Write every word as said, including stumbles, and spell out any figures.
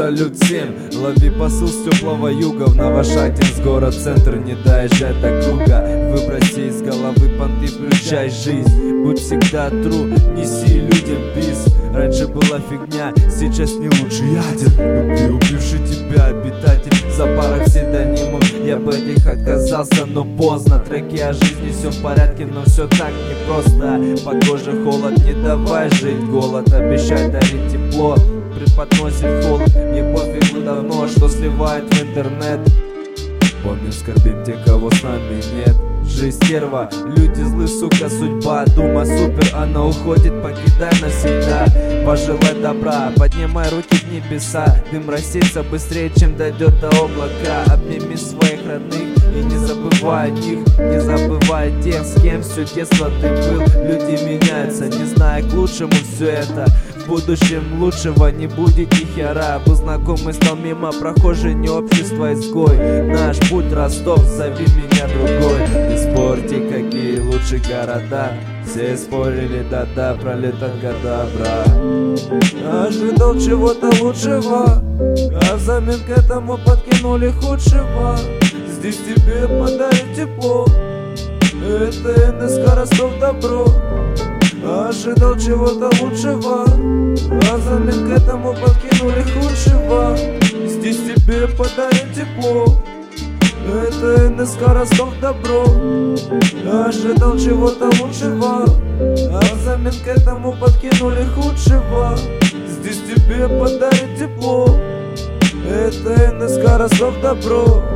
салют всем. Лови посыл с теплого юга в Новошахтинск, город-центр, не доезжай до круга. Выброси из головы понты, включай жизнь. Будь всегда тру, неси людям бис. Раньше была фигня, сейчас не лучше ядер. Любви, убивший тебя обитатель за парой псевдонимов. Я бы от них отказался, но поздно. Треки о жизни, все в порядке, но все так непросто. По коже холод, не давай жить голод. Обещай дарить тепло, преподносит холод. Мне пофигу давно, что сливает в интернет. Помним, скорбим те, кого с нами нет. Жизнь стерва, люди злы, сука, судьба. Дума супер, она уходит, покидай навсегда. Пожелай добра, поднимай руки в небеса. Дым рассеется быстрее, чем дойдет до облака. Обними своих родных и не забывай о них. Не забывай тех, с кем все детство ты был. Люди меняются, не зная к лучшему все это. В будущем лучшего не будет ни хера. Был знакомый, стал мимо прохожий, не общество изгой. Наш путь Ростов, зови меня другой. Не спорьте, какие лучшие города. Все спорили, да-да, пролетят года, бра. Ожидал чего-то лучшего, а взамен к этому подкинули худшего. Здесь тебе подарят тепло, это эн эс ка Ростов добро. Ожидал чего-то лучшего, а взамен к этому подкинули худшего. Здесь тебе подарят тепло, это эн эс ка Ростов добро. Ожидал чего-то лучшего, а взамен к этому подкинули худшего. Здесь тебе подарят тепло, это эн эс ка Ростов добро.